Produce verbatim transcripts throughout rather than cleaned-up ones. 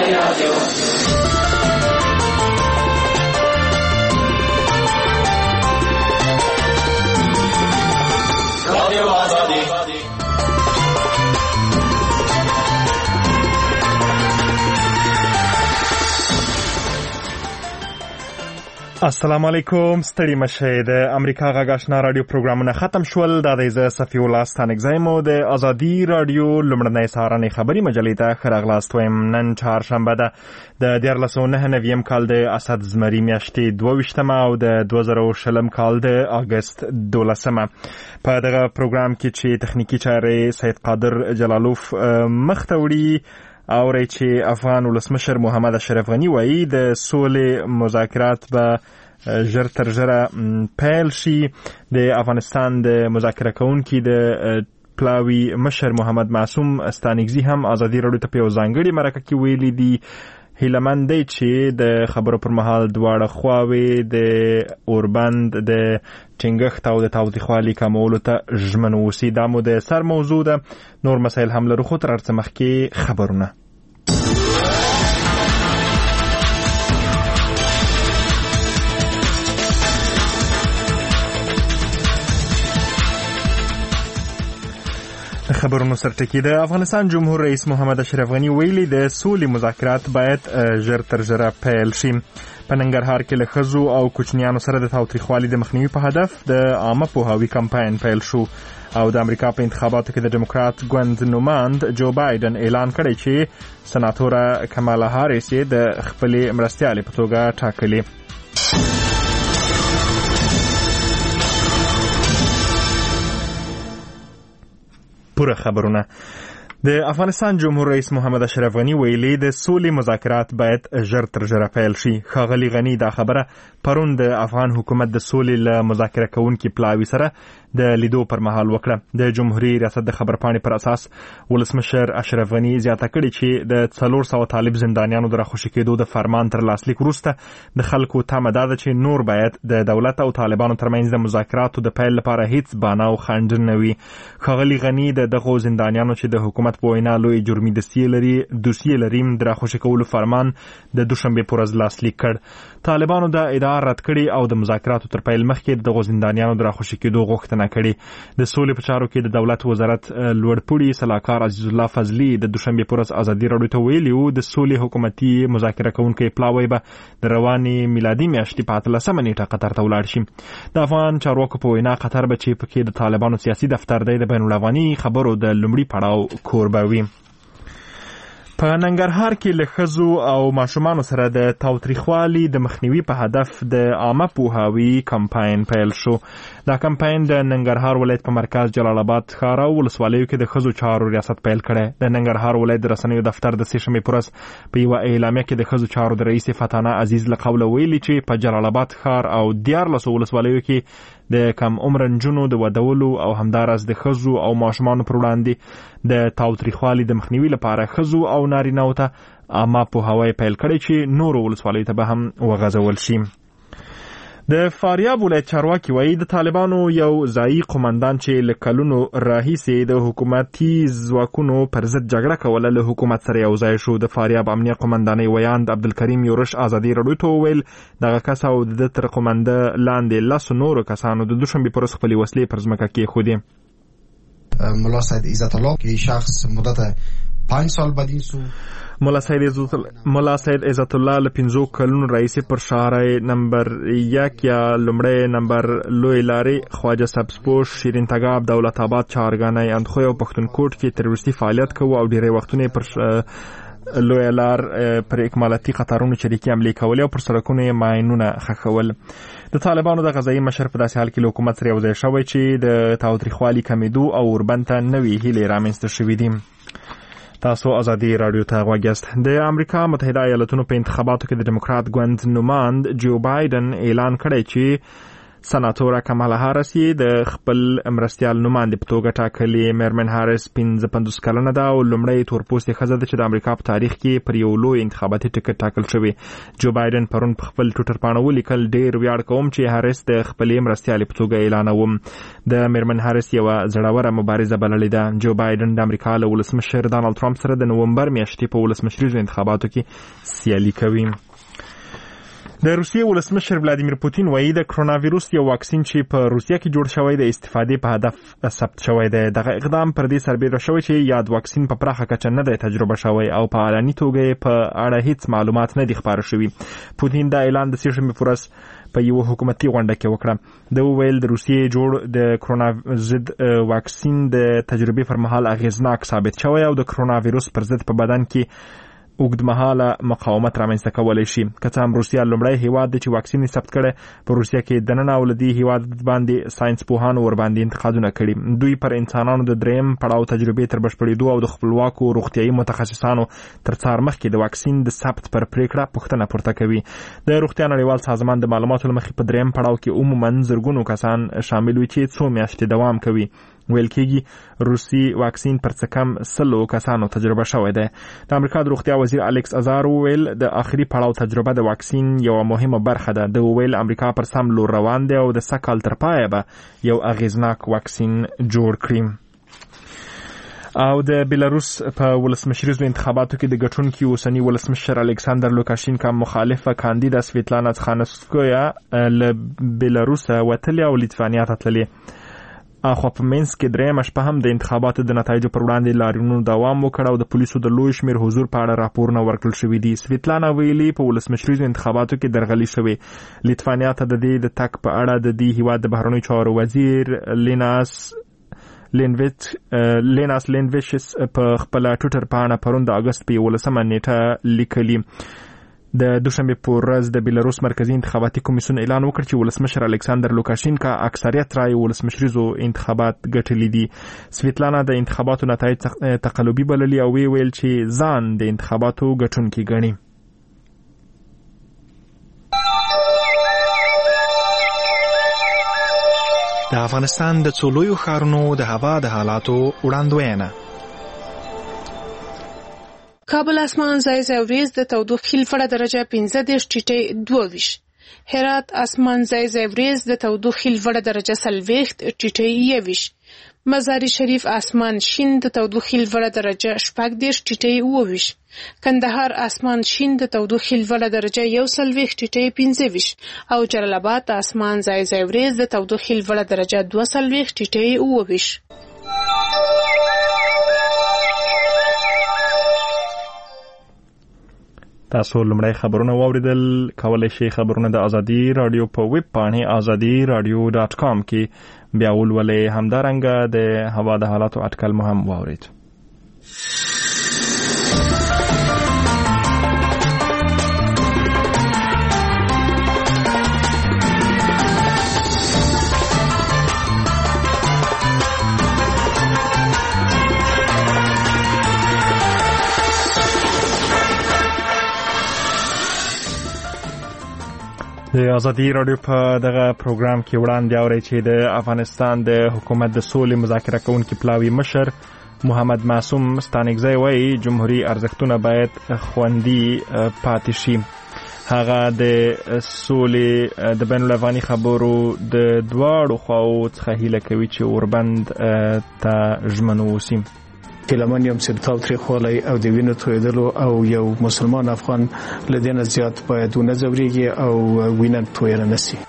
السلام علیکم. ستړي مشه. د امریکا غږ آشنا رادیو پروګرامونه ختم شول. دا د ز صفی الله ستانګزایمو د ازادي رادیو لمړنۍ سهارنۍ خبري مجلې ته خراغلاست ویم. نن چهارشنبه ده د دیارلس او نهه نویم کال د اسد زمري میاشتې دوه ویشتمه او د دوه زره شلم کال د اگست دولسمه. په دغه پروګرام کې چې تخنیکی چارې سید قادر جلالوف مختوړي او رای چې افغان ولسمشر محمد اشرف غنی وایي د سولې مذاکرات به ژر تر ژره پیل شي. د افغانستان د مذاکره کوونکي د پلاوی مشر محمد معصوم استانګزي هم ازادي راډیو ته په ځانګړي مرکه کې ویلي دي هیلمن دی چې د خبرو پر مهال دواړه خواوې د اوربند د ټینګښت او د تاوتریخوالي کمولو ته ژمن اوسي. دا مو د سر موضوع ده. نور مسایل هم لرو خو تر څه مخکې خبرونه. خبرونو سرټکی. د افغانستان جمهور رئیس محمد اشرف غنی ویلي د سولې مذاکرات باید ژر تر ژره پیل شي. په ننګرهار کې له ښځو او کوچنیانو سره د تاوتریخوالي د مخنیوي په هدف د عامه پوهاوي کمپاین پیل شو او د امریکا په انتخاباتو کې د ډیموکرات ګوند نوماند جو بایدن اعلان کړی چې سناتوره کمالا هاریس یې د خپلې مرستیالې په توګه ټاکلې. پوره خبرونه. د افغانستان جمهور رئیس محمد اشرف غنی ویلي د سولې مذاکرات باید ژر تر ژره پیل شي. ښاغلي غنی دا خبره پرون د افغان حکومت د سولې له مذاکره کوونکي پلاوي سره د لیدو پر مهال وکړه. د جمهوریت ریاست د خبرپاڼې پر اساس ولسمشر اشرف غنی زیاته کړې چې د څلور سوه طالب زندانیانو د راخوشي کېدو د فرمان تر لاسلیک وروسته د خلکو تمه دا ده چې نور باید د دولت او طالبانو ترمنځ د مذاکراتو د پیل لپاره هیڅ بانه او خنډ نه وي. ښاغلي غنی د دغو زندانیانو چې د حکومت په وینا لوی جرمي دوسیې لري دوسیې لري د راخوشي کولو فرمان د دوشنبې په ورځ لاسلیک کړ. طالبانو دا ادعا رد کړې او د مذاکراتو تر پیل مخکې دغو زندانیانو د راخوشي کېدو غوښتنه کړې. د سولې په چارو کې د دولت وزارت لوړپوړي سلاکار عزیز الله فضلي د دوشنبې په ورځ ازادي راډیو ته ویلي وو د سولې حکومتي مذاکره کوونکی پلاوی به د روانې میلادي میاشتې په اتلسمه نیټه قطر ته ولاړ شي. د افغان چارواکو په وینا قطر به چې پکې د طالبانو سیاسي دفتر دی د بین الافغاني خبرو د لومړي پړاو کوربه وي. په ننګرهار کې له ښځو او ماشومانو سره د تاوتریخوالي د مخنیوي په هدف د عامه پوهاوي کمپاین پیل شو. دا کمپاین د ننګرهار ولایت په مرکز جلال آباد ښار او ولسوالیو کې د ښځو چارو ریاست پیل کړی. د ننګرهار ولایت د رسنیو دفتر د سې شنبې په ورځ په یوه اعلامیه کې د ښځو چارو د رئیس فتانه عزیز له قوله ویلي چې په جلال آباد ښار او دیارلسو ولسوالیو کې د کم عمر نجونو د ودولو او همدارس د ښځو او ماشومانو پر وړاندې د تاوتریخوالي د مخنیوي لپاره ښځو او نارینه‌و ته عامه پوهاوی پیل کړی چې نورو ولسوالیو ته به هم وغځول شي. د فاریاب ولایت چارواکي وایي د طالبانو یو ځایي قومندان چې له کلونو راهیسې د حکومتي ځواکونو پر ضد جګړه کوله له حکومت سره یو ځای شو. د فاریاب امنیه قومندانۍ ویاند عبدالکریم یورش ازادي راډیو ته وویل دغه کس او د تر قومنده لاندې لسو نورو کسانو د دوشنبې پر ورځ خپلې وسلې پر ځمکه کېښودې. ملا سید عزت الله که شخص مدت پنج سال بدین سو ملا سید ملا سید عزت الله له پنځو کلونو راهیسې پر شاهرای نمبر یک یا لومړی نمبر لوی لارې خواجه سبزپوش شیرین تګاب دولت آباد چهارګانۍ اندخوی او پښتونکوټ کې تروریستي فعالیت کوو او ډیری وختونه پر لوی لار پر اکمالاتي خطرونو چریکي عملې کولې او پر سړکونو یې ماینونه ښخول. د طالبانو د غذایي مشر په داسې حال کې له حکومت سره یو ځای شوی چې د تاوتریخوالي کمېدو او اوربند ته نوې هیلې رامنځته شوي دي. تاسو ازادي راډیو ته غوږ یاست. د امریکا متحده ایالاتونو په انتخاباتو کې د ډیموکرات ګوند نوماند جو بایدن اعلان کړی چې سناتوره کمالا هارس یې د خپل مرستیال نوماندې په توګه ټاکلې. میرمن هارس پنځه پنځوس کلنه ده او لومړی تورپوستې ښځه ده چې د امریکا په تاریخ کې پر یو لوی انتخاباتي ټکټ ټاکل شوی. جو بایدن پرون په خپل ټویټر پاڼه ولیکل ډېر ویاړ کوم چې هارس د خپلې مرستیالې په توګه اعلانوم. د میرمن هارس یوه زړوره مبارزه بللې ده. جو بایدن د امریکا له ولسمشر ډانلډ ټرمپ سره د نومبر میاشتې په ولسمشریزو انتخاباتو کې سیالي کوي. د روسیې ولسمشر ولادیمیر پوتین وایي د کرونا ویروس یو واکسین چې په روسیه کې جوړ شوی د استفادې په هدف ثبت شوی دی. دغه اقدام پر دې سربېره شوی چې یاد واکسین په پراخه کچه نه دی تجربه شوی او په علني توګه په اړه هیڅ معلومات نه دي خپاره شوي. پوتین دا اعلان د سې شنبې په ورځ په یو حکومتي غونډه کې وکړه. د ویل د روسیې جوړ د کرونا ضد واکسین د تجربې پر مهال اغیزناک ثابت شوی او د کرونا ویروس پر ضد په بدن کې اوږدمهاله مقاومت رامنځته کولی شي. که څه هم روسیه لومړی هیواد دی چې واکسین یې ثبت کړی، په روسیه کې دننه او له دې هیواد باندې ساینس پوهانو ورباندې انتقادونه کړي. دوی پر انسانانو د دریم پړاو تجربې تر بشپړېدو او د خپلواکو روغتیایي متخصصانو تر څار مخکې د واکسین د ثبت پر پریکړه پوښتنه پورته کوي. د روغتیا نړیوال سازمان د معلوماتو له مخې په دریم پړاو کې عموماً زرګونو کسان شامل وي چې څو میاشتې دوام کوي. ویل کېږي روسي واکسین پر څه کم سلو کسانو تجربه شوی دی. د امریکا د روغتیا وزیر الکس ازار وویل د آخري پړاو تجربه د واکسین یوه مهمه برخه ده. د وویل امریکا پر سم لور روان دی او د سږ کال تر پایه به یو اغیزناک واکسین جوړ کړي. او د بیلاروس په ولسمشریزو انتخاباتو کې د ګټونکي اوسني ولسمشر الکساندر لوکاشینکا مخالفه کاندیده سویتلانا تخانوسکویا له بیلاروسه وتلې او لیتوانیا ته تللې. اخوا په منځ کې درېیمه شپه هم د انتخاباتو د نتایجو پر وړاندې لاریونونو دوام وکړ او د پولیسو د لوی شمېر حضور په اړه راپورونه ورکړل شوي دي. سویتلانا ویلي په ولسمشریزو انتخاباتو کې درغلي شوې. لیتوانیا ته د دې د تګ په اړه د دې هیواد د بهرنیو چارو وزیر لیناس لینویچ لیناس لینویچس په خپل ټویټر پاڼه پرون د اگست په یولسمه نیټه لیکلي. د دوشنبه په ورځ د بیلاروس مرکزی انتخاباتي کمیسیون اعلان وکړ چې ولسمشر الکساندر لوکاشینکا اکثریت رای ولسمشریزو انتخابات ګټلي دي. سویتلانا د انتخاباتو نتایج تقلبي بللي او وی ویل چې ځان د انتخاباتو ګټونکي ګڼي. د افغانستان د څو لویو ښارونو د هوا د حالاتو وړاندوینه. کابل اسمان ځای ځای وريځ د تودوخې لوړه درجه پنځه دېرش ټیټې دوه ویشت. هرات اسمان ځای ځای وريځ د تودوخې لوړه درجه څلوېښت ټیټې یو ویشت. مزار شریف اسمان شین د تودوخې لوړه درجه شپږ دېرش ټیټې اوه ویشت. کندهار اسمان شین د تودوخې لوړه درجه یو څلوېښت ټیټې پنځه ویشت او جلال آباد اسمان ځای ځای وريځ د تودوخې لوړه درجه دوه څلوېښت ټیټې اوه ویشت. تاسو لمړی خبرونه واوریدل. کولای شئ خبرونه د ازادي رادیو په ویب پاڼې ازادي رادیو ډاټ کام کې بیا ولولئ. همدارنګه د هوا د حالاتو اټکل مو هم واورید. د ازادي رادیو په دغه پروګرام کې وړاندې اورئ چې د افغانستان د حکومت د سولې مذاکره کوونکي پلاوي مشر محمد معصوم ستانکزی وایي جمهوریت ارزښتونه باید خوندي پاتې شي. هغه د سولې د بین الافغاني خبرو د دواړو خواو څخه هیله کوي چې اوربند ته ژمن واوسي. کلمن یم چې د تاوتریخوالي او د وینو تویدلو او یو مسلمان افغان له دې نه زیات باید ونه ځورېږي او وینه تویره نه شي.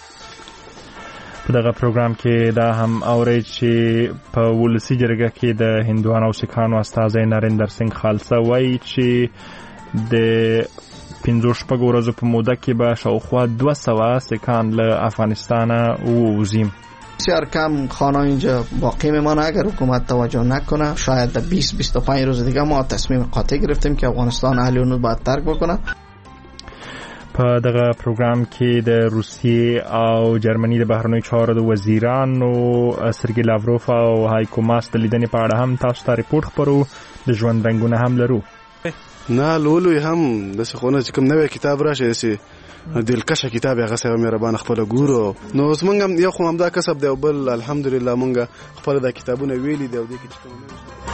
په دغه پروګرام کې دا هم اورئ چې په ولسي جرګه کې د هندوانو او سکانو استازی نریندر سنگ خالصه وایي چې د پنځو شپږو ورځو په موده کې به شاوخوا دوه سوه سکان له افغانستانه ووځي. بسیار کم خانه اینجا باقی میمانه اگر حکومت توجه نکنه. شاید در بیست بیست و پنج روز دیگه ما تصمیم قاطع گرفتیم که افغانستان اهل اون باید ترک بکنه. په دغه پروګرام کې د روسیې او جرمني د بهرنیو چارو د وزیرانو سرګي لاوروف او هایکو ماس د لیدنې په اړه هم تاسو ته ریپورت خبرو. د ژوند رنګونه هم لرو. نه لولو هم د څه خونه چې کوم نوې کتاب راشي چې دلکشه کتاب هغه سره مهربان خپل ګورو نو زمونږ هم یو خو هم دا کسب دی او بل الحمدلله مونږ خپل دا کتابونه ویلي دی او دې کې چې کوم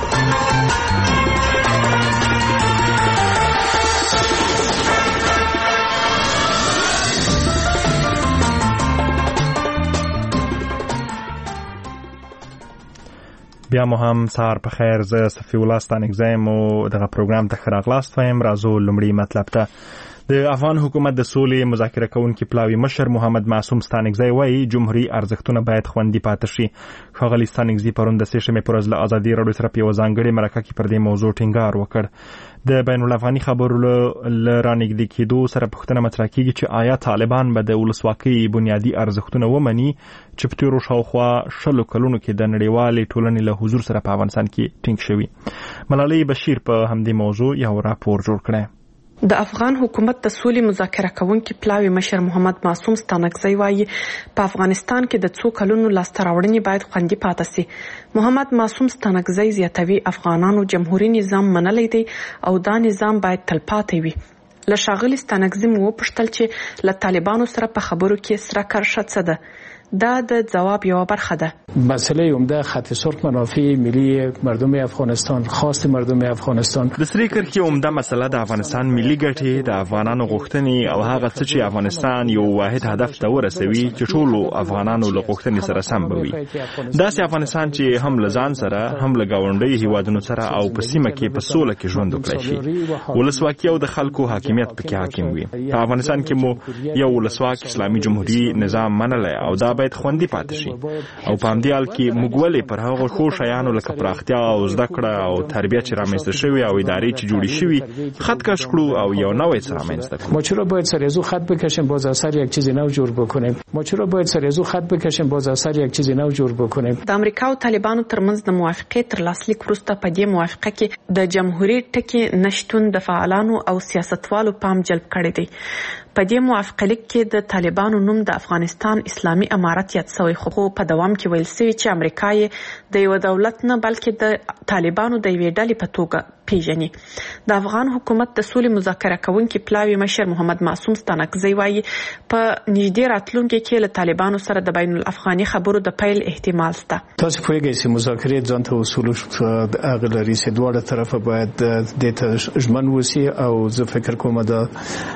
بیا مو هم سهار په خیر. زه صفی الله ستانکزی مو دغه پروګرام ته ښه راغلاست وایم. راځو لومړی مطلب ته. د افغان حکومت د سولې مذاکره کوونکي پلاوي مشر محمد معصوم ستانکزی وایي جمهوریت ارزښتونه باید خوندي پاتې شي. ښاغلي ستانکزي پرون د سې شنبې پر ورځ له ازادي راډیو سره په یوه ځانګړې مرکه کې پر دې موضوع ټینګار وکړ. د بین الافغاني خبرو له رانږدې کېدو سره پوښتنه مطرح کېږي چې آیا طالبان به د ولسواکۍ بنیادي ارزښتونه ومني چې په تېرو شاوخوا شلو کلونو کې د نړیوالې ټولنې له حضور سره په افغانستان کې ټینګ شوي. ملالۍ بشیر په همدې موضوع یو راپور جوړ کړی. د افغان حکومت د سولې مذاکره کوونکي پلاوي مشر محمد معصوم ستانکزی وایي په افغانستان کې د څو کلونو لاسته راوړنې باید خوندي پاتې سي. محمد معصوم ستانکزی زیاتوي افغانانو جمهوریت نظام منلی دی او دا نظام باید تلپاتې وي. له ښاغلي ستانکزي مو وپوښتل چې له طالبانو سره په خبرو کې سره کرښه څه ده. دا د جواب یو برخه ده. مسئله عمده خط سرخ منافع ملی مردم افغانستان خواست مردم افغانستان د سری کرښې عمده مسله د افغانستان ملي ګټې د افغانانو غوښتنې او هغه څه چې افغانستان یو واحد هدف ته ورسوي چې ټولو افغانانو له غوښتنې سره سم به وي. داسې افغانستان چې هم له ځان سره هم له ګاونډیو هیوادونو سره او په سیمه کې په سوله کې ژوند وکړی شي. ولسواکي او د خلکو حاکمیت پکې حاکم وي. په افغانستان کې مو یو ولسواک اسلامي جمهوریت نظام منلی او دا باید خوندي پاتې شي. او په همدې حال کې موږ ولې پر هغو ښو شیانو لکه پراختیا او زده کړه او تربیه چې رامنځته شوي او ادارې چې جوړې شوي خط کش کړو او یو نوی څه رامنځته کړو. ما چرا باید سر از او خط بکشیم باز از سر یک چیز نو جور بکنیم. ما چرا باید سر از او خط بکشیم باز از سر یک چیز نو جور بکنیم. د امریکا او طالبانو ترمنځ د موافقې تر لاسلیک وروسته په دې موافقه کې د جمهوریت ټکی نشټون د فعالانو او سیاستوالو پام جلب کړی دی. په دې موافقه لیک کې د طالبانو نوم د افغانستان اسلامي امارت یاد شوی، خو په دوام کې ویل شوی چې امریکا یې د یو دولت نه بلکې د طالبانو د یوې ډلې په توګه پیژني. د افغان حکومت د سولې مذاکره کوونکي پلاوي مشر محمد معصوم ستانکزی وایي په نږدې راتلونکي کې له طالبانو سره د بین الافغاني خبرو د پیل احتمال شته. تاسو پوهیږئ چې مذاکرې ځان ته اصول هغه لري چې دواړه طرفه باید د ته ژمن وسی او زه فکر کوم د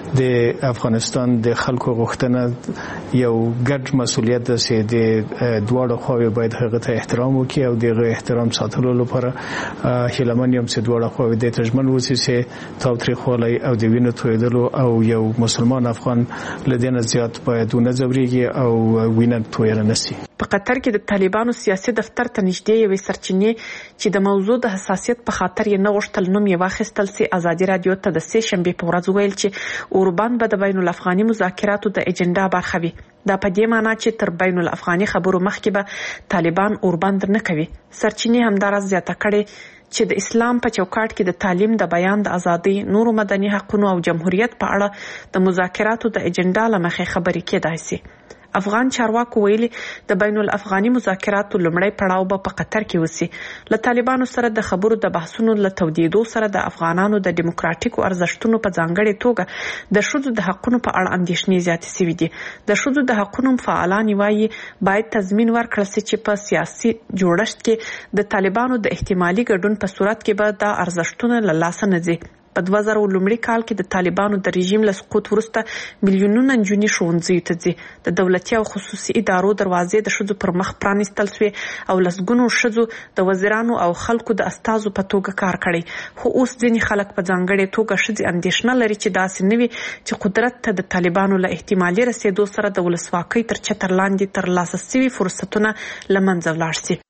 د افغانستان د خلکو غوښتنه یو ګډ مسولیت ده چې د دواړو خواوې باید هغه ته احترام وکړي او دغه احترام ساتلو لپاره هیلمن یم چې دواړه خواوې د ترجمن وسی چې تاوتریخوالی او د وینو تویدلو او یو مسلمان افغان لدینه زیات باید ونه ځوريږي او وینه تویره نشي. په قطر کې د طالبانو سیاسي دفتر ته نږدې یوې سرچینې چې د موضوع د حساسیت په خاطر یې نه غوښتل نوم یې واخیستل سي ازادي رادیو ته د سې شنبې په ورځ ویل چې اوربان به د بین الافغاني مذاکراتو د اجنډا برخه وي. دا په دې معنی چې تر بین الافغاني خبرو مخکې به طالبان اوربان نه کوي. سرچینې همدارس زیاته کړي چې د اسلام په چوکاټ کې د تعلیم، د بیان د ازادۍ، نورو مدني حقوقو او جمهوریت په اړه د مذاکراتو د اجنډا لمخې خبرې کېدای شي. افغان چارواکو ویلي د بین الافغاني مذاکراتو لومړی پړاو به په قطر کې وسی. له طالبانو سره د خبرو د بحثونو له تودیدو سره د افغانانو د دیموکراتیکو ارزښتونو په ځانګړې توګه د ښځو د حقوقو په اړه اندېښنې زیاتې شوې دي. د ښځو د حقوقو فعالان وایي باید تضمین ورکړل شي چې په سیاسي جوړښت کې د طالبانو د احتمالي ګډون په صورت کې به د ارزښتونو له لاسه نه ځي. په دوه زره لومړي کال کې د طالبانو د رژیم له سقوط وروسته میلیونونه نجونې ښوونځیو ته ځي. د دولتي او خصوصي ادارو دروازې د ښځو پر مخ پرانیستل شوې او لسګونو ښځو د وزیرانو او خلکو د استازو په توګه کار کړی. خو اوس ځینې خلک په ځانګړې توګه ښځې اندېښنه لري چې داسې نه وي چې قدرت ته د طالبانو له احتمالي رسېدو سره د ولسواکۍ تر چتر لاندې ترلاسه شوي فرصتونه له منځه ولاړ شي.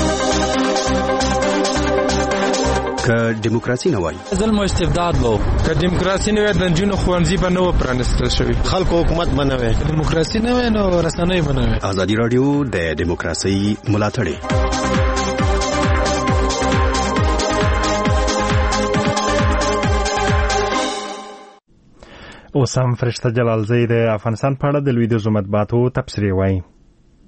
که دیموکراسي نه وای ظلم او استبداد وو. که دیموکراسي نه وای د جنونو خوانځي په نو پرانستل شوی. خلکو حکومت بنوي. دیموکراسي نه وای نو رسنۍ بنوي. ازادي رادیو د دیموکراسي ملاتړي. اوس هم فرشته جلالزی د افغانستان په اړه د لویدیځو مطبوعاتو تبصرې وایي.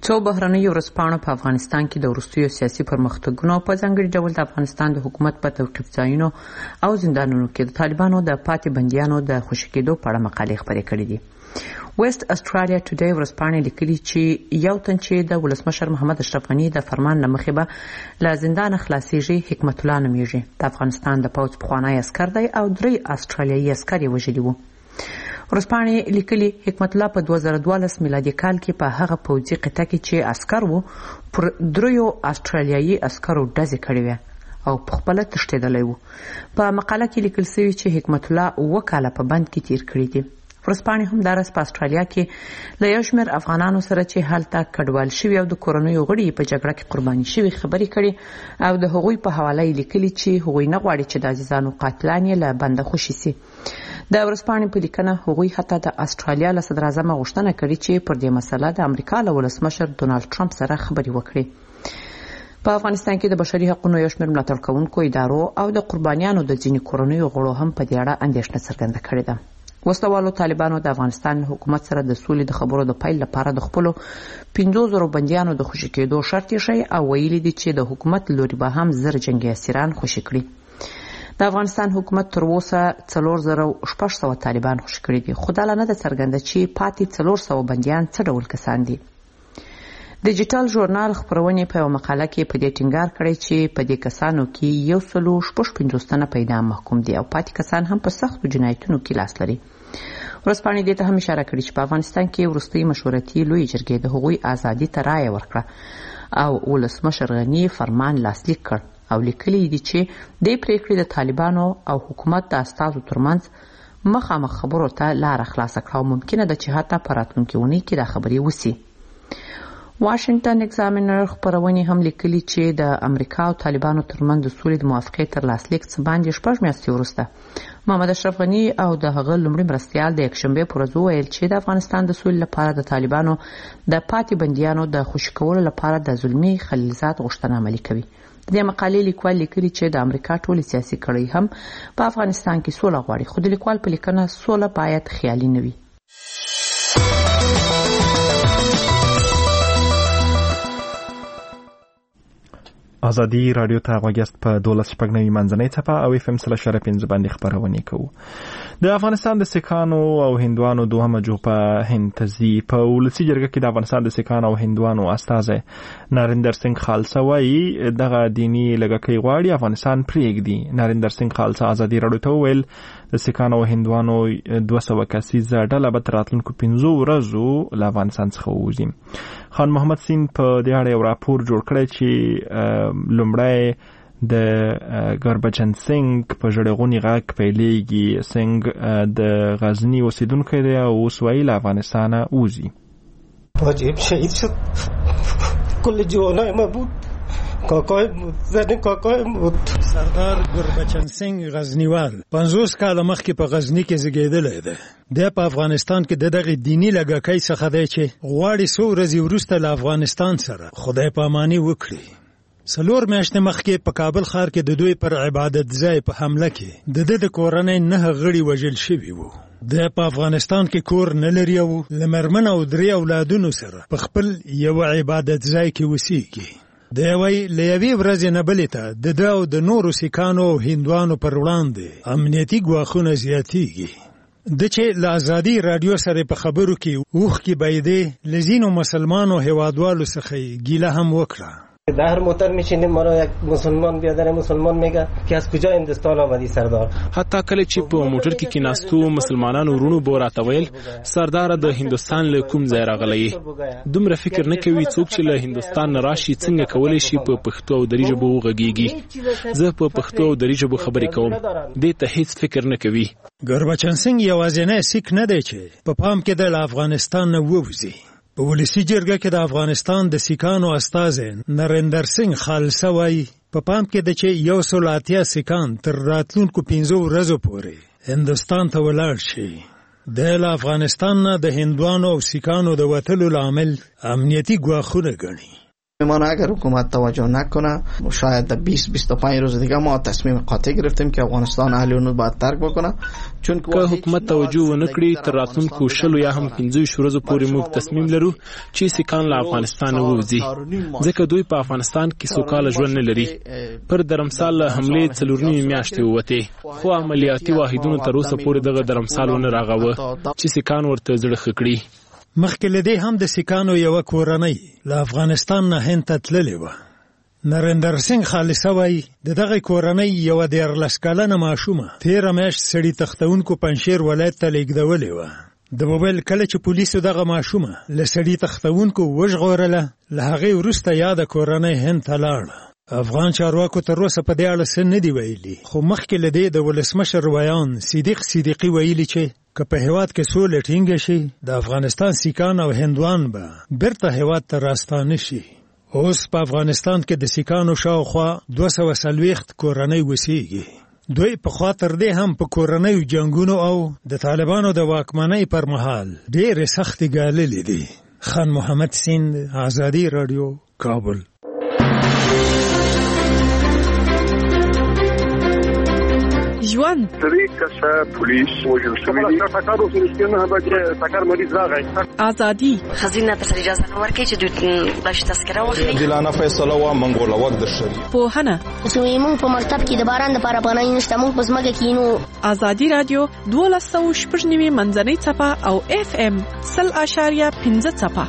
څو بهرنیو ورځپاڼو په افغانستان کې د وروستیو سیاسي پرمختګونو په ځانګړي ډول د افغانستان د حکومت په توقیف ځایونو او زندانونو کې د طالبانو د پاتې بندیانو د خوشي کېدو په اړه مقالې خپرې کړې دي. ویسټ استرالیا ټوډے ورځپاڼې لیکلي چې یو تن چې د ولسمشر محمد اشرف غني د فرمان له مخې به له زندانه خلاصېږي حکمت الله نومیږي. د افغانستان د پوځ پخوانی عسکر دی او درې استرالیایي عسکر یې وژلي وو. ورځپاڼې لیکلي حکمت الله په دوه زره دولس میلادي کال کې په هغه پوځي قطعه کې چې عسکر وو پر دریو استرالیایي عسکرو ډزې کړې وې او په خپله تښتېدلی وو. په مقاله کې لیکل شوي چې حکمت الله اووه کاله په بند کې تیر کړي دي. ورځپاڼې همداراز په استرالیا کې له یو شمېر افغانانو سره چې هلته کډوال شوي او د کورنیو غړي په جګړه کې قرباني شوي خبرې کړي او د هغوی په حواله یې لیکلي چې هغوی نه غواړي چې د عزیزانو قاتلان یې له بنده خوشي سي. د ورځپاڼې په لیکنه هغوی حتی د استرالیا له صدراعظمه غوښتنه کړې چې پر دې مسله د امریکا له ولسمشر ډونالډ ټرمپ سره خبرې وکړي. په افغانستان کې د بشري حقوقو یو شمېر ملاتړ کوونکو ادارو او د قربانیانو د ځینې کورنیو غړو هم په دې اړه اندېښنه څرګنده کړې ده. وسلوالو طالبانو د افغانستان حکومت سره د سولې د خبرو د پیل لپاره د خپلو پنځو زرو بندیانو د خوشي کېدو شرط یې او ویلي دي چې د حکومت لوري به هم زر جنګي اسیران خوشي کړي. د افغانستان حکومت تر اوسه څلور زره شپږ سوه طالبان خوشي کړي دي، خو دا لا نه ده څرګنده چې پاتې څلور سوه بندیان څه ډول کسان دي. ډیجیټل ژورنال خپرونې په یوه مقاله کې په دې ټینګار کړی چې په دې کسانو کې یو سلو شپږ پنځوس تنه په اعدام محکوم دي او پاتې کسان هم په سختو جنایتونو کې لاس لري. ورځپاڼې دې ته هم اشاره کړې چې په افغانستان کې وروستۍ مشورتي لویې جرګې د هغوی ازادي ته رایه ورکړه او ولسمشر غني فرمان لاسلیک کړ او لیکلي دي چې دې پریکړې د طالبانو او حکومت د استازو ترمنځ مخامخ خبرو ته لاره خلاصه کړه او ممکنه ده چې حتی په راتلونکي اونۍ کې دا خبرې وسي. واشنگټن اگزامینر خپرونې هم لیکلي چې د امریکا او طالبانو ترمنځ د سولې د موافقې تر لاسلیک څخه باندې شپږ میاشتې وروسته محمد اشرف غني او د هغه لومړي مرستیال د یکشنبې په ورځ وویل چې د افغانستان د سولې لپاره د طالبانو د پاتې بندیانو د خوشي کولو لپاره د زلمي خلیلزاد غوښتنه عملي کوي. د دې مقالې لیکوال لیکلي چې د امریکا ټولې سیاسي کړۍ هم په افغانستان کې سوله غواړي، خو د لیکوال په لیکنه سوله باید خیالي نه وي. ازادي رادیو ته غوږیاست په دولس شپږ نوي منځنۍ څپه او اف ام سل شره پنځه باندې خپرونې کوو. د افغانستان د سیکانو او هندوانو دوهمه جوپه هند ته ځي. په ولسي جرګه کې د افغانستان د سیکانو او هندوانو استازی نریندر سنگ خالصه وایي دغه دیني لږکۍ غواړي افغانستان پرېږدي. نریندر سنگ خالصه ازادي رادیو ته وویل د سیکانو او هندوانو دوه سوه کسیزه ډله به تر راتلونکو پنځو ورځو له افغانستان څخه ووځي. خان محمد سین په دې اړه یو راپور جوړ کړی چې لومړی د ګربچن سنگ په ژړغوني غږ پیلېږي. سنگ د غزني اوسیدونکی دی او اوس وایي له افغانستانه وځي. واجب شهید شد کل جوانای ما بود کاکای زنی کاکای بود. سردار ګربچن سنگ غزنیوال پنځوس کاله مخکې په غزني کې زیږېدلی دی. دی په افغانستان کې د دغې دیني لږکۍ څخه دی چې غواړي څو ورځې وروسته له افغانستان سره خدای پاماني وکړي. څلور میاشتې مخکې په کابل ښار کې د دوی پر عبادت ځای په حمله کې د ده د کورنۍ نهه غړي وژل شوي وو. دی په افغانستان کې کور نه لري او له مېرمن او درې اولادونو سره په خپل یوه عبادت ځای کې اوسېږي. دی وایي له یوې ورځې نه بلې ته د ده او د نورو سیکانو او هندوانو پر وړاندې امنیتي ګواښونه زیاتېږي. د چې له ازادي رادیو سره په خبرو کې اوښکې بایدې له ځینو مسلمانو هیوادوالو څخه ګیله هم وکړه. در موتر میشینیم ما را یک مسلمان بیادر مسلمان میگه که از کجا هندوستان آمدی سردار. حتی کله چې په موټر کې کیناستو مسلمانانو ورونو به راته ویل سردار د هندوستان له کوم ځای راغلی. دومره فکر نه کوي څوک چې له هندوستان نه راشي څنګه کولی شي په پښتو او دري ژبه وغږیږي. زه په پښتو او دري ژبه خبرې کوم، دې ته هیڅ فکر نه کوي. ګربچن سنگ یوازینی سیک نه دی چې په پام کې د افغانستان نه ووځي. په ولسي جرګه کې د افغانستان د سیکانو استازی نریندر سنگ خالصه وایي په پام کې ده چې یو سل اتیا سیکان تر راتلونکو پنځو ورځو پورې هندوستان ته ولاړ شي. دی له افغانستان نه د هندوانو او سیکانو د وتلو لامل امنیتي ګواښونه ګڼي. من اگر حکومت توجه نکنه شاید در بیست بیست و پنج روز دیگه ما تصمیم قاطع گرفتیم که افغانستان اهل و نود باید ترک بکنه، چون که حکومت توجه ونکړي تر راتلونکو شلو یا هم پنځه ورځو پورې موږ تصمیم لرو چې سیکان له افغانستان ووځي، ځکه دوی په افغانستان کې سوکاله ژوند نه لري. پر درمسال حملې څلور نیمې میاشتې ووتې، خو عملیاتي واحدونو تر اوسه پورې دغه درمسال ونه راغوه چې سیکان ورته زړه ښه کړي. مخکې له دې هم د سیکانو یوه کورنۍ له افغانستان نه هند ته تللې وه. نریندر سنګ خالصه وایي د دغه کورنۍ یوه دیارلس کلنه ماشومه تېره میاشت سړي تختونکو پنجشیر ولایت ته لېږدولې وه. د موبایل کله چې پولیسو دغه ماشومه له سړي تختونکو وژغورله، له هغې وروسته یاده کورنۍ هند ته لاړه. افغان چارواکو تر اوسه په دې اړه څه نه دي ویلي، خو مخکې له دې د ولسمشر ویان صدیق صدیقي ویلي چې که په هېواد کې سوله ټینګه شي د افغانستان سیکان او هندوان به بیرته هېواد ته راستانه شي. اوس په افغانستان کې د سیکانو شاوخوا دوه سوه څلوېښت کورنۍ اوسېږي. دوی پخوا تر دې هم په کورنیو جنګونو او د طالبانو د واکمنۍ پر مهال ډېرې سختې ګاللې دي. خان محمد سیند، آزادي راډیو، کابل. ژوند درې کسه پولیس وژل شوي دي. ټکر وسو نه به ټکر مریض راغی. ازادي خزینه ته اجازه نه ورکړي چې دوی باش تذکره واخلي. دلانه فیصله وا منګول وخت د شری. پوهنه سویمون په مکتب کې د باران د لپاره پناه نشته، موږ په ځمکه کې نو. ازادي رادیو دولس سوه شپږ نوي منځنۍ څپه او اف ام سل اشاریه پنځه څپه.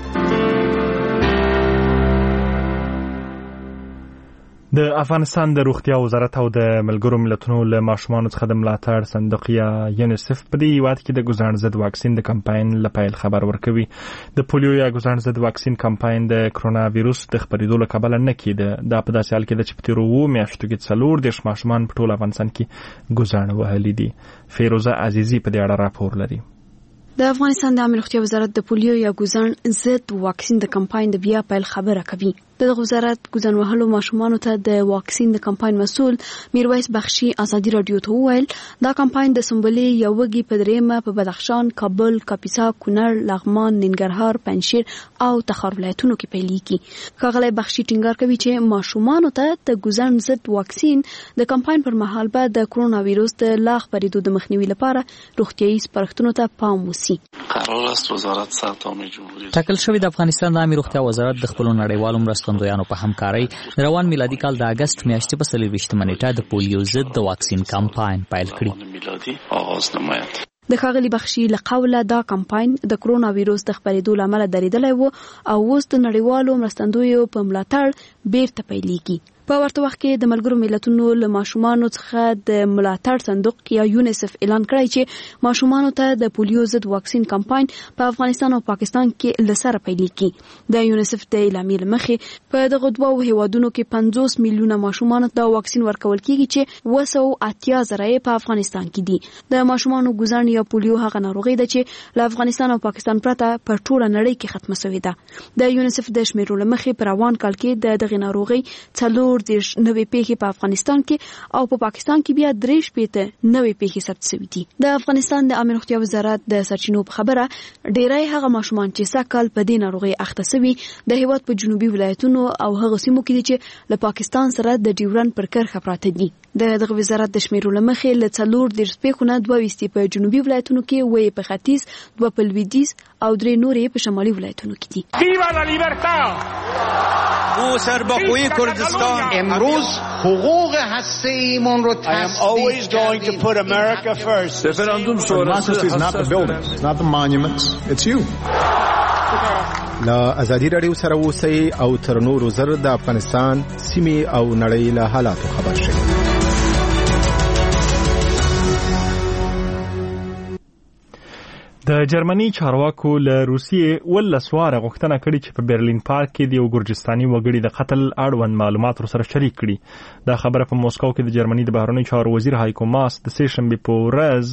د افغانستان د روغتیا وزارت او د ملګرو ملتونو له ماشومانو څخه د ملاتړ صندوق یا یونیسف په دې هیواد کې د ګزاڼ ضد واکسین د کمپاین له پیل خبر ورکوي. د پولیو یا ګزاڼ ضد واکسین کمپاین د کرونا ویروس د خپرېدو له کبله نه کېده. دا په داسې حال کې ده چې په تېرو اوو میاشتو کې څلور دېرش ماشومان په ټول افغانستان کې ګزاڼ وهلي دي. فیروزه عزیزي په دې اړه راپور لري. د افغانستان د عامه روغتیا وزارت د پولیو یا ګزاڼ ضد واکسین د کمپاین د بیا پیل خبره کوي. د وزارت ګزاڼ وهلو ماشومانو ته د واکسین د کمپاین مسؤل میرویس بخشي آزادي رادیو ته وویل دا کمپاین د سنبلې یا وږي په درېیمه په بدخشان، کابل، کاپیسا، کونړ، لغمان، ننګرهار، پنجشیر او تخار ولایتونو کې پیلېږي. ښاغلی بخشي ټینګار کوي چې ماشومانو ته د ګزاڼ ضد واکسین د کمپاین پر مهال به د کرونا ویروس د لا خپرېدو د مخنیوي لپاره روغتیایي سپارښتنو ته پام وشي. قرار است وزارت سرطان جمهوری ټاکل شوی د افغانستان د عامه روغتیا وزارت د خپل نړیوالو مرستندویانو په همکارۍ روان میلادي کال د اگست میاشتې په څلوېښتمه نیټه د پولیو ضد د واکسین کمپاین پیل کړي. د ښاغلي بخشي له قوله دا کمپاین د کرونا ویروس د خپرېدو له امله درېدلی و او اوس د نړیوالو مرستندویو په ملاتړ بیرته پیلېږي. په ورته وخت کې د ملګرو ملتونو له ماشومانو څخه د ملاتړ صندوق یا یونیسف اعلان کړی چې ماشومانو ته د پولیو ضد واکسین کمپاین په افغانستان او پاکستان کې له سره پیلېږي. د یونیسف د اعلامیې له مخې په دغه دوو هیوادونو کې پنځوس میلیونه ماشومانو ته واکسین ورکول کېږي چې اوه سوه اتیا زره یې په افغانستان کې دي. د ماشومانو ګزاڼ یا پولیو هغه ناروغي ده چې له افغانستان او پاکستان پرته په ټوله نړۍ کې ختمه شوې ده. د یونیسف د شمیرو له مخې په روان کال کې د دغې ناروغۍ څلور دېرش نوې پیښې په افغانستان کې او په پا پاکستان کې بیا درې شپېته نوې پیښې ثبت شوي دي. د افغانستان د عامه روغتیا وزارت د سرچینو په خبره ډیری هغه ماشومان چې سږ کال په دې ناروغۍ اخته شوي د هیواد په جنوبي ولایتونو او هغه سیمو کې دي چې له پاکستان سره د ډیورن پر کرښه پراته دي. د دغه وزارت د شمیرو له مخې له څلور دېرش پیښو نه دوه ویشت په جنوبي ولایتونو کې، اووه په ختیځ، دوه په لویدیځ او درې نورې په شمالي ولایتونو کې دي. ویوا لا لیبرتا! ما سرباخوی کردستان امروز حقوق هسته‌ایمون رو تصدیق کردیم. رفراندوم شورای is not the buildings, it's not the monuments, it's you. لا ازادي رادیو سره اوسئ او تر نورو زر د افغانستان سیمې او نړۍ له حالاتو خبر شئ. د جرمني چارواکو له روسیې ولس واره غوښتنه کړې چې په برلین پارک کې د یو ګرجستاني وګړي د قتل اړوند معلومات ورسره شریک کړي. دا خبره په موسکو کې د جرمني د بهرنیو چارو وزیر هایکو ماس د سه شنبې په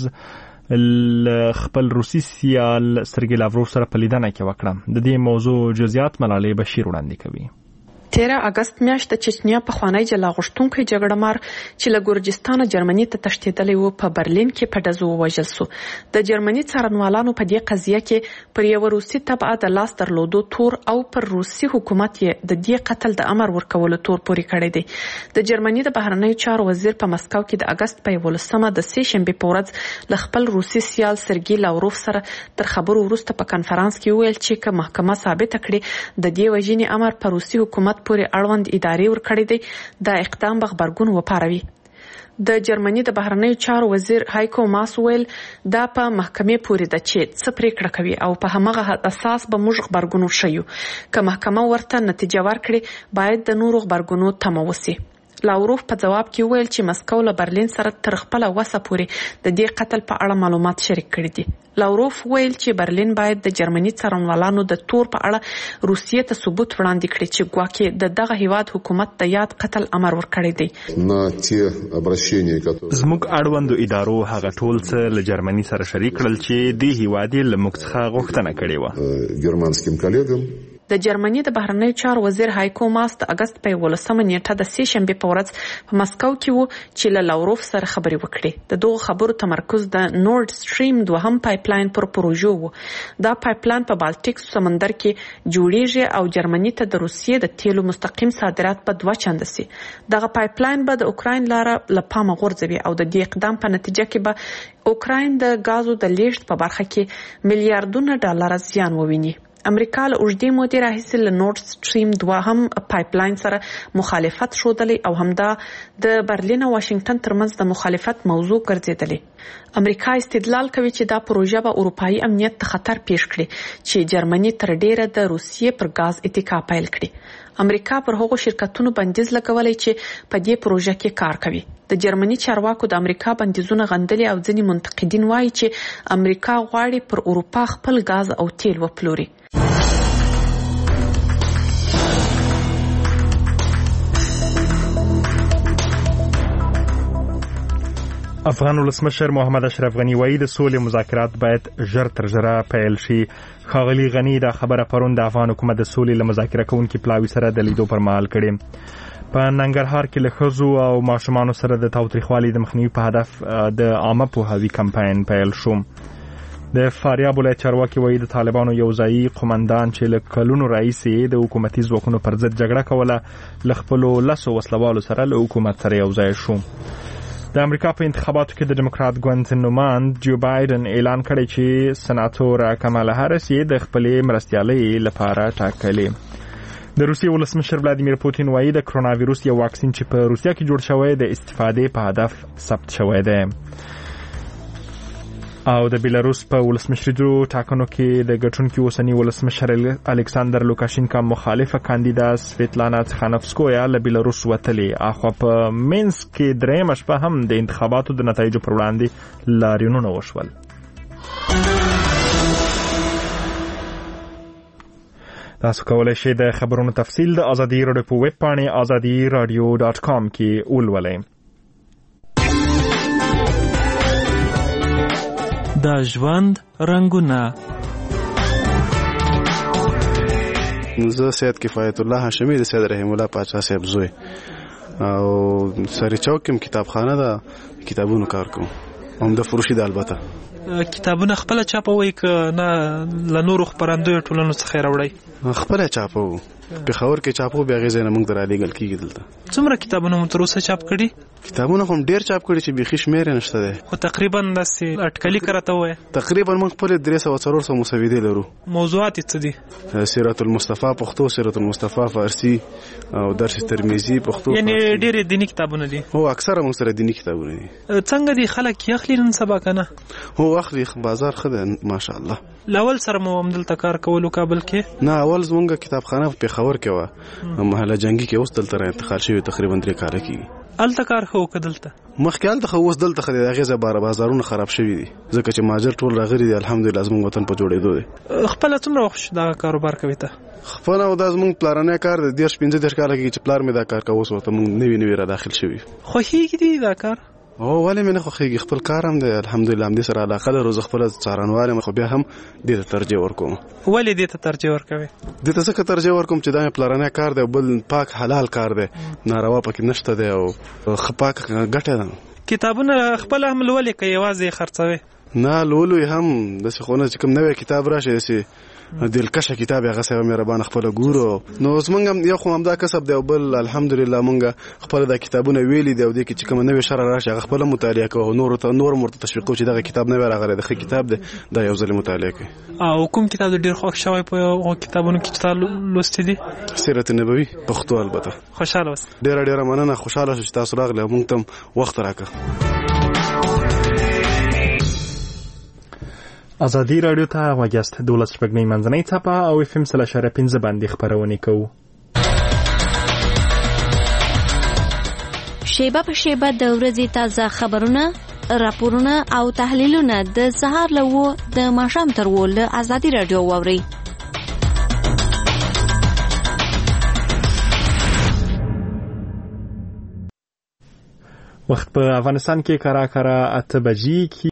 ورځ خپل روسي سیال سرګي لاوروف سره په لیدنه کې وکړه. د دې موضوع جزئیات ملالۍ بشیر وړاندې کوي. تیره اگست میاشت د چچنیا په خوانی جلا غشتونکو جګړه مار چې له ګورجستان جرمني ته تښتیدلی و په برلین کې په ډزو ووژل شو. د جرمني څارنوالانو په دې قضیه کې پر یو روسي تبعه د لاس درلودو تور او پر روسي حکومت یې د دې قتل د امر ورکولو تور پورې کړی دی. د جرمني د بهرنیو چارو وزیر په مسکو کې د اگست په یولسمه د سې شنبې په ورځ له خپل روسي سیال سرګي لاوروف سره تر خبرو وروسته په کنفرانس کې ویل چې که محکمه ثابت کړي د دې وژنې امر پر روسي حکومت پورې اړوند ادارې ورکړی دی دا اقدام به غبرګون وپاروي. د جرمني د بهرنیو چارو وزیر هایکو ماس ویل دا په محکمې پورې ده چې څه پریکړه کوي او په همغه اساس به موږ غبرګون وشیو. که محکمه ورته نتیجه ورکړي باید د نورو غبرګونو تمه وسي. لاوروف په جواب کې ویل چې مسکو له برلین سره تر خپل وسه پورې د دې قتل په اړه معلومات شریک کړي دي. لاوروف ویل چې برلین باید د جرمني څارنوالانو د تور په اړه روسیې ته ثبوت وړاندې کړي چې ګواکې د دغه هیواد حکومت د یاد قتل امر ورکړی دی. زموږ اړوندو ادارو هغه ټول څه له جرمني سره شریک کړل چې د هیواد یې له موږ څخه غوښتنه کړې وه. ګرمانسکیم کلیګم د جرمني د بهرنیو چارو وزیر هایکو ماس د اگست په یولسمه نیټه د سې شنبې په ورځ په مسکو کې وو چې له لاوروف سره خبرې وکړي. د دغو خبرو تمرکز د نورد سټریم دوهم پایپلاین پر پروژو وو. دا پایپلاین په بالټیک سمندر کې جوړیږي او جرمني ته د روسیې د تیلو مستقیم صادرات په دوه چنده سي. دغه پایپلاین به د اوکراین لاره له پامه غورځوي او د دې اقدام په نتیجه کې به اوکراین د غازو د لیږد په برخه کې میلیارډونه ډالر زیان وویني. امریکا له اوږدې مودې راهیسې له نورد سټریم دوه هم پایپلاین سره مخالفت ښودلی او همدا د برلین او واشنگټن ترمنځ د مخالفت موضوع ګرځېدلی. امریکا استدلال کوي چې دا پروژه به اروپایي امنیت ته خطر پیښ کړي چې جرمني تر ډیره د روسیې پر غاز اتکا پیل کړي. امریکا پر هغو شرکتونو بندیز لګولی چې په دې پروژه کې کار کوي. د جرمني چارواکو د امریکا بندیزونه غندلي او ځینې منتقدین وایي چې امریکا غواړي پر اروپا خپل غاز او تیل وپلوري. افغان ولسمشر محمد اشرف غنی وایي د سولې مذاکرات باید ژر تر ژره پیل شي. ښاغلي غنی دا خبره پرون د افغان حکومت د سولې له مذاکره کوونکي پلاوي سره د لیدو پر مهال کړې. په ننګرهار کې له ښځو او ماشومانو سره د تاوتریخوالي د مخنیوي په هدف د عامه پوهاوي کمپاین پیل شو. د فاریاب ولایت چارواکي وایي د طالبانو یو ځایي قومندان چې له کلونو راهیسې د حکومتي ځواکونو پر ضد جګړه کوله له خپلو لسو وسلوالو سره له حکومت سره یو ځای شو. د امریکا په انتخاباتو کې د ډیموکرات ګوند نوماند جو بایدن اعلان کړی چې سناتور کمالا هاریس یې د خپلې مرستیالۍ لپاره ټاکلې. د روسیې ولسمشر ولادیمیر پوتین وایي د کرونا ویروس یو واکسین چې په روسیا کې جوړ شوی د استفادې په هدف ثبت شوی دی. او د بیلاروس په ولسمشریزو ټاکنو کې د ګټونکي اوسنی ولسمشر الکساندر لوکاشینکا مخالفه کاندیدا سویتلانا تخانوفسکویا له بیلاروس وتلې. اخوا په مینسک کې درېیمه شپه هم د انتخاباتو د نتایجو پر وړاندې لاریونونه وشول. تاسو کولی شئ د خبرونو تفصیل د ازادي راډیو په ویب پاڼې ازادي راډیو ډاټ کام کې ولولئ. د ژوند رنگونه. زه سید کفایت الله هاشمی د سید رحیم الله پاچا صاحب زوی او سری چوک کې کتابخانه ده، کتابونو کار کوم. هم د فروشي د البته کتابونه خپل چاپوي که نه له نورو خپرندوی ټولنو څخه راوړی؟ خپل چاپو. په خاور کې چاپو بیا غزه نه موږ درالېګل کیږي دلته. څومره کتابونه مو تر اوسه چاپ کړي؟ کتابونه هم ډیر چاپ کړي چې بيخي شمیر نشته ده. خو تقریبا داسې اټکلي کرته وای. تقریبا موږ خپل درې سوه څلور سوه مسودې لرو. موضوعات څه دي؟ سیرت المصطفی پښتو، سیرت المصطفی فارسی او درس ترمذی پښتو. یعنی ډیر دینی کتابونه دي. هو اکثره موږ سره دینی کتابونه دي. څنګه دي خلک یې اخلي نن سبا کنه؟ هو اخلي، بازار خده ماشاءالله. لاول سره مو هم دلته کار کولو کابل کې؟ نه، اول زمونږ کتابخانه په خاور کې و. محله جنگي کې اوس دلته را انتقال شوی تقریبا درې کال کې. الته کار خو کدلته مخکې الته خو اوس دلته خدای دغه زبر بازارونه خراب شوی دي ځکه چې ماجر ټول راغلي دي. الحمدلله زموږ وطن په جوړېدو دي. خپل څومره وخت دا کاروبار کوي ته؟ خپل او د زموږ پلانونه کار د دیش پنځه دیش کال کې چې پلان مې دا کار کوي اوس ورته موږ نوی نوی را داخل شوی. خو هیڅ دي دا کار او ولې مې نه خوښیږي خپل کار هم دی الحمدلله همدې سره علاقه لرو زه خپله څارنوال یم خو بیا هم دې ته ترجیح ورکوم. ولې دې ته ترجیح ورکوې؟ دې ته ځکه ترجیح ورکوم چې دا مې پلرنی کار دی او بل پاک حلال کار دی ناروا پکې نشته دی او ښه پاک ګټه ده. کتابونه خپله هم لولې که یوازې خرڅوې؟ نه لولو یې هم داسې خو نه چې کوم نوی کتاب راشي داسې دلکشه کتاب یې هغسې مهربانه خپله ګورو. نو زمونږ هم یو خو همدا کسب دی او بل الحمدلله مونږ خپله دا کتابونه ویلي دي او دې کې چې کومه نوې شرح راشي هغه خپله مطالعه کوو او نورو ته نور هم ورته تشویق کوو چې دغه کتاب نوی راغلی دی ښه کتاب دی دا یو ځل مطالعه کوي. او کوم کتاب دې ډېر خوښ شوی په هغو کتابونو کې چې تا لوستي دي؟ سیرت نبوي پښتو البته. خوشحاله اوسه. ډېره ډېره مننه خوشحاله شو چې تاسو راغلی او مونږ ته هم وخت راکړه. ازادي راډیو ته غوږیاست. دولس شپږمې منځنۍ څپه او اف ام سل اشاریه پنځه باندې خپرونې کوو. شیبه په شیبه د ورځې تازه خبرونه، راپورونه او تحلیلونه د سهار له اوو د ماښام تر اوو له ازادي راډیو واورئ. وخت په افغانستان کې کرا کرا اته بجې کې